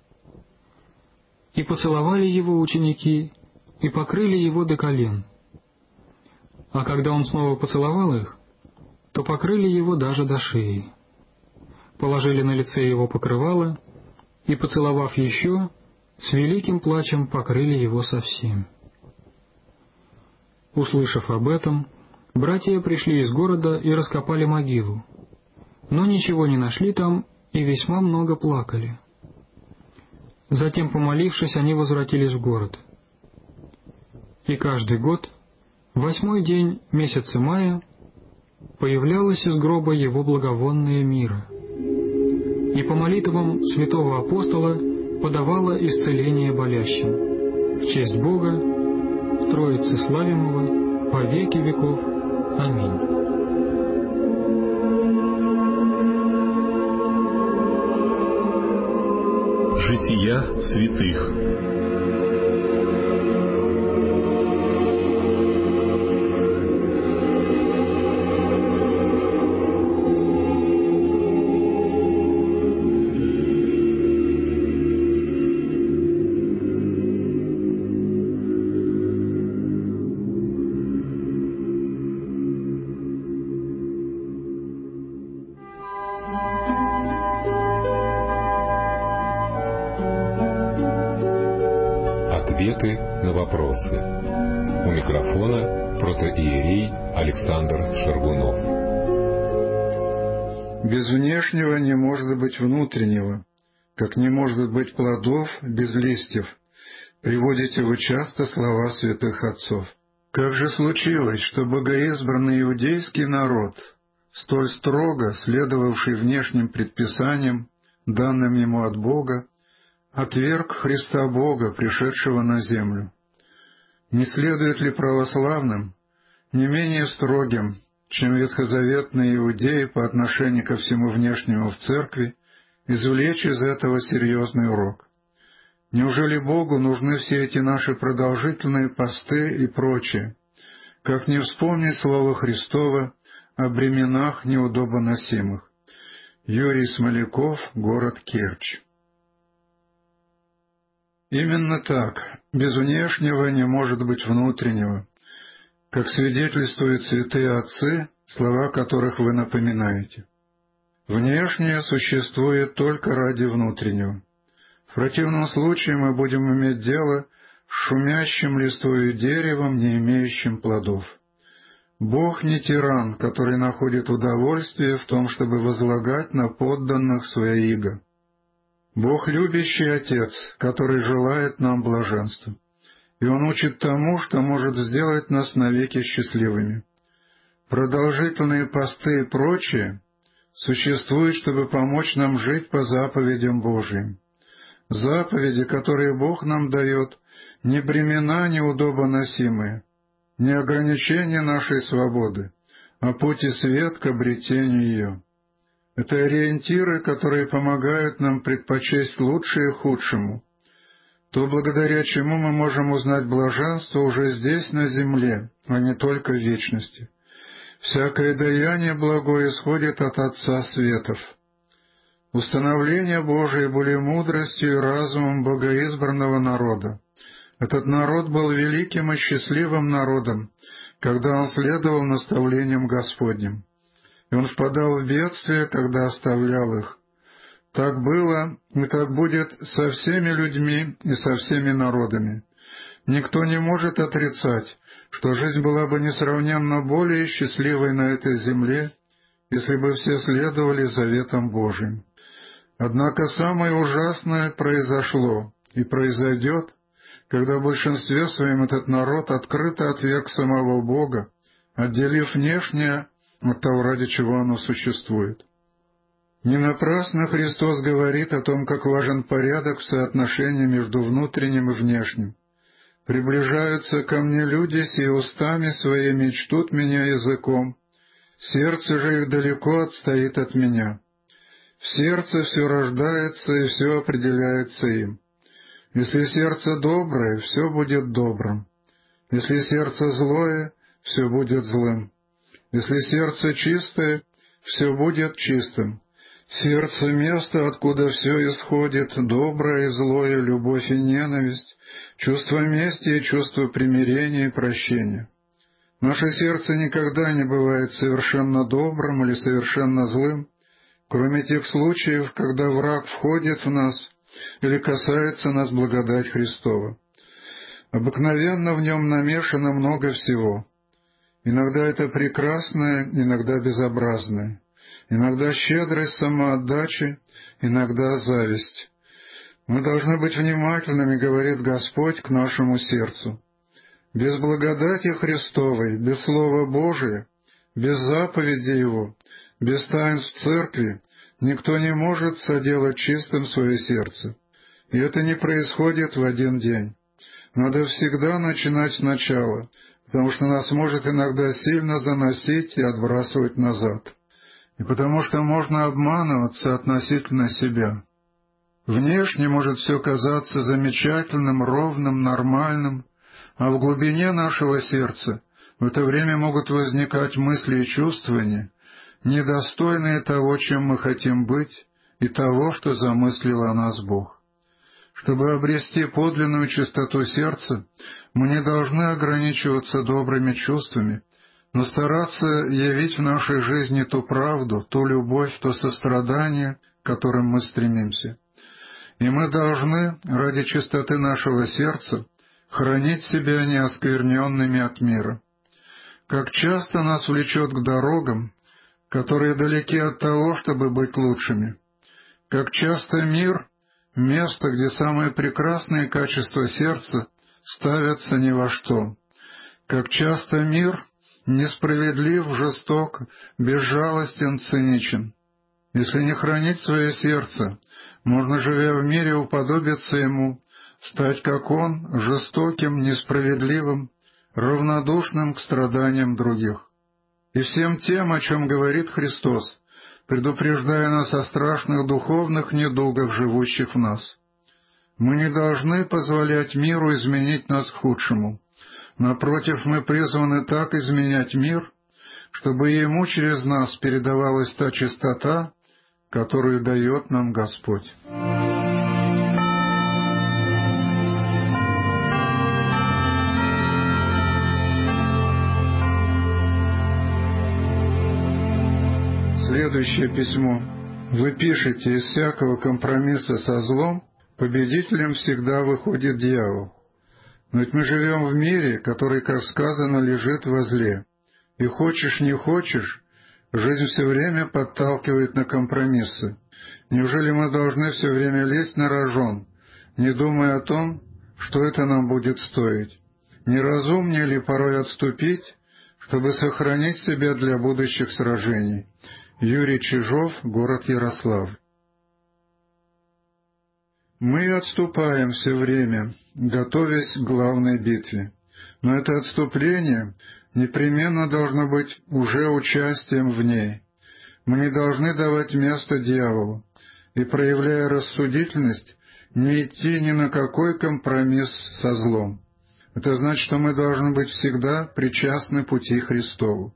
И поцеловали его ученики, и покрыли его до колен. А когда он снова поцеловал их, то покрыли его даже до шеи. Положили на лице его покрывало, и, поцеловав еще, с великим плачем покрыли его совсем. Услышав об этом, братья пришли из города и раскопали могилу, но ничего не нашли там и весьма много плакали. Затем, помолившись, они возвратились в город. И каждый год В восьмой день месяца мая появлялось из гроба его благовонное мира, и по молитвам святого апостола подавало исцеление болящим. В честь Бога, в Троице славимого, во веки веков. Аминь. Жития святых. Ответы на вопросы. У микрофона протоиерей Александр Шаргунов. Без внешнего не может быть внутреннего, как не может быть плодов без листьев. Приводите вы часто слова святых отцов. Как же случилось, что богоизбранный иудейский народ, столь строго следовавший внешним предписаниям, данным ему от Бога, отверг Христа Бога, пришедшего на землю? Не следует ли православным, не менее строгим, чем ветхозаветные иудеи по отношению ко всему внешнему в церкви, извлечь из этого серьезный урок? Неужели Богу нужны все эти наши продолжительные посты и прочее? Как не вспомнить слово Христово о бременах неудобоносимых? Юрий Смоляков, город Керчь. Именно так, без внешнего не может быть внутреннего, как свидетельствуют святые отцы, слова которых вы напоминаете. Внешнее существует только ради внутреннего. В противном случае мы будем иметь дело с шумящим листвою деревом, не имеющим плодов. Бог не тиран, который находит удовольствие в том, чтобы возлагать на подданных свои иго. Бог любящий Отец, который желает нам блаженства, и Он учит тому, что может сделать нас навеки счастливыми. Продолжительные посты и прочее существуют, чтобы помочь нам жить по заповедям Божьим. Заповеди, которые Бог нам дает, не бремена неудобоносимые, не ограничения нашей свободы, а путь и свет к обретению ее. Это ориентиры, которые помогают нам предпочесть лучшее худшему, то, благодаря чему мы можем узнать блаженство уже здесь, на земле, а не только в вечности. Всякое даяние благое исходит от Отца Светов. Установления Божии были мудростью и разумом богоизбранного народа. Этот народ был великим и счастливым народом, когда он следовал наставлениям Господним. И он впадал в бедствие, когда оставлял их. Так было и так будет со всеми людьми и со всеми народами. Никто не может отрицать, что жизнь была бы несравненно более счастливой на этой земле, если бы все следовали заветам Божьим. Однако самое ужасное произошло и произойдет, когда в большинстве своем этот народ открыто отверг самого Бога, отделив внешнее от того, ради чего оно существует. Не напрасно Христос говорит о том, как важен порядок в соотношении между внутренним и внешним. «Приближаются ко мне люди, сии устами своими чтут меня языком, сердце же их далеко отстоит от меня». В сердце все рождается и все определяется им. Если сердце доброе, все будет добрым. Если сердце злое, все будет злым. Если сердце чистое, все будет чистым. Сердце — место, откуда все исходит, доброе и злое, любовь и ненависть, чувство мести и чувство примирения и прощения. Наше сердце никогда не бывает совершенно добрым или совершенно злым, кроме тех случаев, когда враг входит в нас или касается нас благодать Христова. Обыкновенно в нем намешано много всего. Иногда это прекрасное, иногда безобразное, иногда щедрость самоотдачи, иногда зависть. Мы должны быть внимательными, говорит Господь, к нашему сердцу. Без благодати Христовой, без Слова Божия, без заповеди Его, без таинств Церкви никто не может соделать чистым свое сердце. И это не происходит в один день. Надо всегда начинать сначала, потому что нас может иногда сильно заносить и отбрасывать назад. И потому что можно обманываться относительно себя. Внешне может все казаться замечательным, ровным, нормальным, а в глубине нашего сердца в это время могут возникать мысли и чувствования, недостойные того, чем мы хотим быть, и того, что замыслил о нас Бог. Чтобы обрести подлинную чистоту сердца, мы не должны ограничиваться добрыми чувствами, но стараться явить в нашей жизни ту правду, ту любовь, то сострадание, к которым мы стремимся. И мы должны, ради чистоты нашего сердца, хранить себя неоскверненными от мира. Как часто нас влечет к дорогам, которые далеки от того, чтобы быть лучшими. Как часто мир — место, где самые прекрасные качества сердца ставятся ни во что. Как часто мир несправедлив, жесток, безжалостен, циничен. Если не хранить свое сердце, можно, живя в мире, уподобиться ему, стать, как он, жестоким, несправедливым, равнодушным к страданиям других. И всем тем, о чем говорит Христос, предупреждая нас о страшных духовных недугах, живущих в нас. Мы не должны позволять миру изменить нас к худшему. Напротив, мы призваны так изменять мир, чтобы ему через нас передавалась та чистота, которую дает нам Господь. Следующее письмо. Вы пишете: из всякого компромисса со злом победителем всегда выходит дьявол. Но ведь мы живем в мире, который, как сказано, лежит во зле. И хочешь, не хочешь, жизнь все время подталкивает на компромиссы. Неужели мы должны все время лезть на рожон, не думая о том, что это нам будет стоить? Не разумнее ли порой отступить, чтобы сохранить себя для будущих сражений? Юрий Чижов, город Ярославль. Мы отступаем все время, готовясь к главной битве. Но это отступление непременно должно быть уже участием в ней. Мы не должны давать место дьяволу и, проявляя рассудительность, не идти ни на какой компромисс со злом. Это значит, что мы должны быть всегда причастны пути Христову.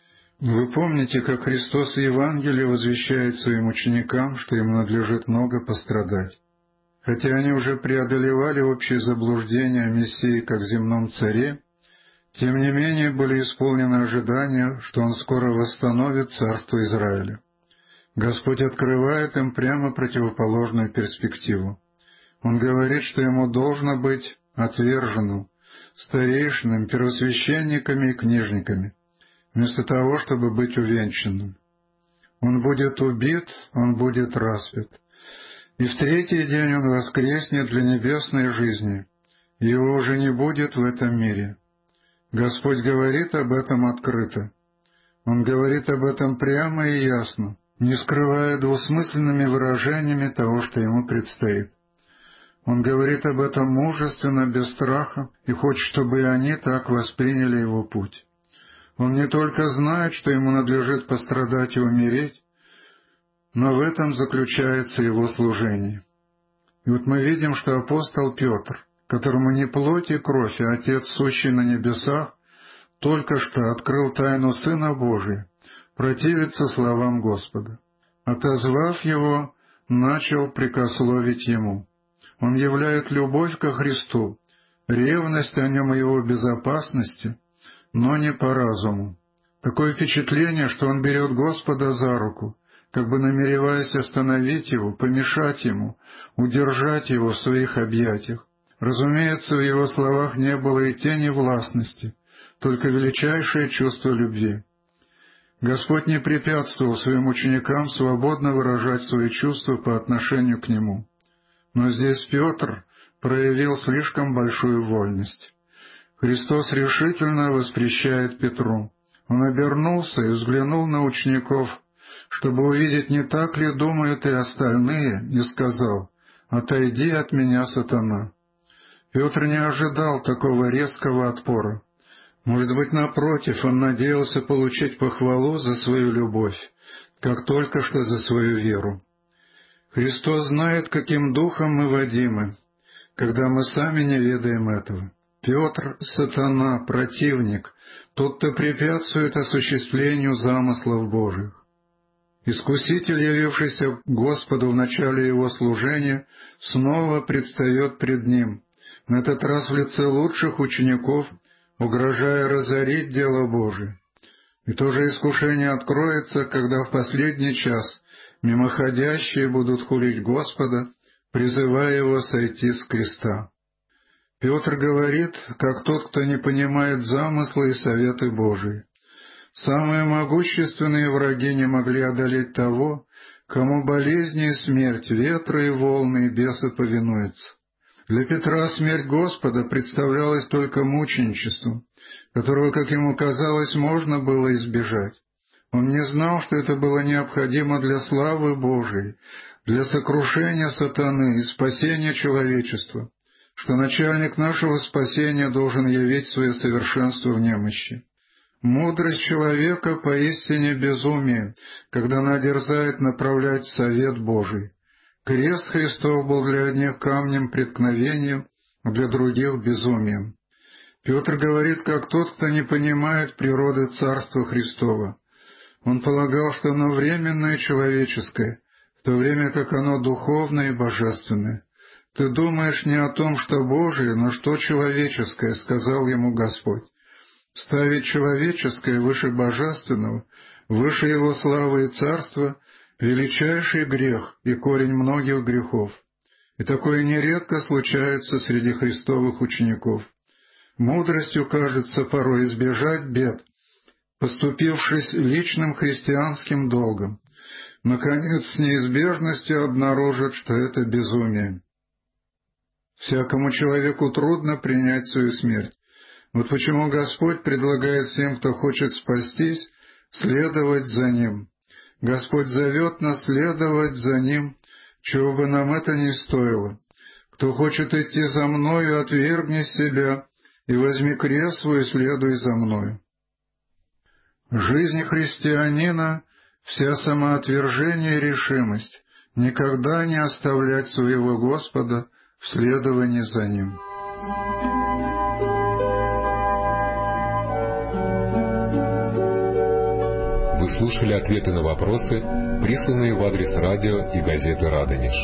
Вы помните, как Христос в Евангелии возвещает своим ученикам, что им надлежит много пострадать. Хотя они уже преодолевали общее заблуждение о Мессии как земном царе, тем не менее были исполнены ожидания, что Он скоро восстановит царство Израиля. Господь открывает им прямо противоположную перспективу. Он говорит, что Ему должно быть отверженным, старейшинами, первосвященниками и книжниками, вместо того, чтобы быть увенчанным. Он будет убит, Он будет распят. И в третий день Он воскреснет для небесной жизни. Его уже не будет в этом мире. Господь говорит об этом открыто. Он говорит об этом прямо и ясно, не скрывая двусмысленными выражениями того, что Ему предстоит. Он говорит об этом мужественно, без страха, и хочет, чтобы и они так восприняли Его путь. Он не только знает, что Ему надлежит пострадать и умереть, но в этом заключается Его служение. И вот мы видим, что апостол Петр, которому не плоть и кровь, а Отец, сущий на небесах, только что открыл тайну Сына Божия, противится словам Господа. Отозвав Его, начал прикословить Ему. Он являет любовь ко Христу, ревность о Нем и Его безопасности, но не по разуму. Такое впечатление, что он берет Господа за руку, как бы намереваясь остановить Его, помешать Ему, удержать Его в своих объятиях. Разумеется, в Его словах не было и тени властности, только величайшее чувство любви. Господь не препятствовал своим ученикам свободно выражать свои чувства по отношению к Нему. Но здесь Петр проявил слишком большую вольность. Христос решительно воспрещает Петру. Он обернулся и взглянул на учеников, чтобы увидеть, не так ли думают и остальные, и сказал: «Отойди от меня, сатана». Петр не ожидал такого резкого отпора. Может быть, напротив, он надеялся получить похвалу за свою любовь, как только что за свою веру. Христос знает, каким духом мы водимы, когда мы сами не ведаем этого. Петр — сатана, противник, тот, кто препятствует осуществлению замыслов Божьих. Искуситель, явившийся Господу в начале его служения, снова предстает пред ним, на этот раз в лице лучших учеников, угрожая разорить дело Божие. И то же искушение откроется, когда в последний час мимоходящие будут хулить Господа, призывая его сойти с креста. Петр говорит, как тот, кто не понимает замыслы и советы Божии. Самые могущественные враги не могли одолеть того, кому болезни и смерть, ветры и волны и бесы повинуются. Для Петра смерть Господа представлялась только мученичеством, которого, как ему казалось, можно было избежать. Он не знал, что это было необходимо для славы Божией, для сокрушения сатаны и спасения человечества, что начальник нашего спасения должен явить свое совершенство в немощи. Мудрость человека поистине безумие, когда она дерзает направлять совет Божий. Крест Христов был для одних камнем преткновением, а для других — безумием. Петр говорит, как тот, кто не понимает природы Царства Христова. Он полагал, что оно временное и человеческое, в то время как оно духовное и божественное. «Ты думаешь не о том, что Божие, но что человеческое», — сказал ему Господь. Ставить человеческое выше божественного, выше его славы и царства — величайший грех и корень многих грехов. И такое нередко случается среди Христовых учеников. Мудростью кажется порой избежать бед, поступившись личным христианским долгом. Наконец, с неизбежностью обнаружат, что это безумие. Всякому человеку трудно принять свою смерть. Вот почему Господь предлагает всем, кто хочет спастись, следовать за Ним. Господь зовет нас следовать за Ним, чего бы нам это ни стоило. Кто хочет идти за Мною, отвергни себя и возьми крест свой, следуй за Мною. Жизнь христианина — вся самоотвержение и решимость никогда не оставлять своего Господа в следовании за Ним. Вы слушали ответы на вопросы, присланные в адрес радио и газеты «Радонеж».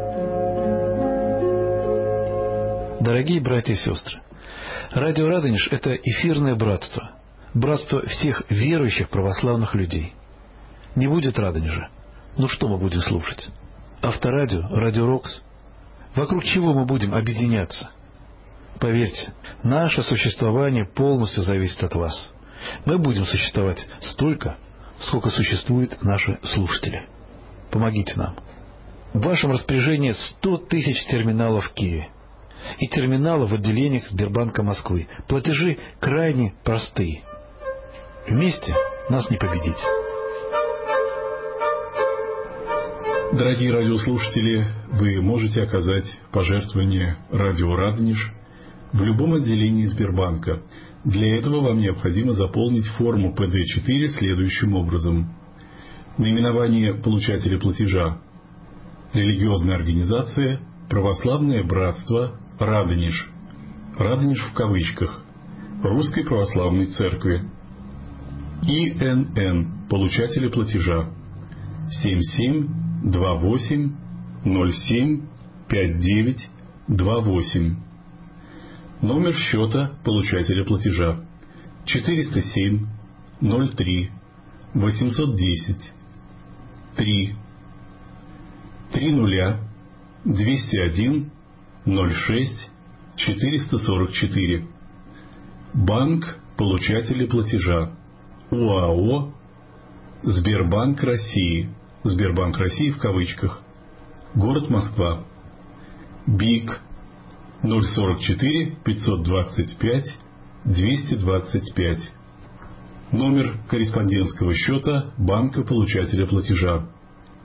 Дорогие братья и сестры, радио «Радонеж» — это эфирное братство, братство всех верующих православных людей. Не будет «Радонежа», ну что мы будем слушать? Авторадио, Радио Рокс? Вокруг чего мы будем объединяться? Поверьте, наше существование полностью зависит от вас. Мы будем существовать столько, сколько существуют наши слушатели. Помогите нам. В вашем распоряжении сто тысяч терминалов в Киеве и терминалы в отделениях Сбербанка Москвы. Платежи крайне простые. Вместе нас не победить. Дорогие радиослушатели, вы можете оказать пожертвование радио «Радонеж» в любом отделении Сбербанка. Для этого вам необходимо заполнить форму пэ дэ четыре следующим образом. Наименование получателя платежа: религиозная организация «Православное братство Радонеж». Радонеж в кавычках. Русской Православной Церкви. И эн эн получателя платежа: семь семь два восемь ноль семь пять девять два восемь. Номер счета получателя платежа: четыреста семь ноль три восемьсот десять три три нуля двести один ноль шесть четыреста сорок четыре. Банк получателя платежа: УАО Сбербанк России. Сбербанк России в кавычках. Город Москва. БИК ноль сорок четыре пятьсот двадцать пять двести двадцать пять. Номер корреспондентского счета банка-получателя платежа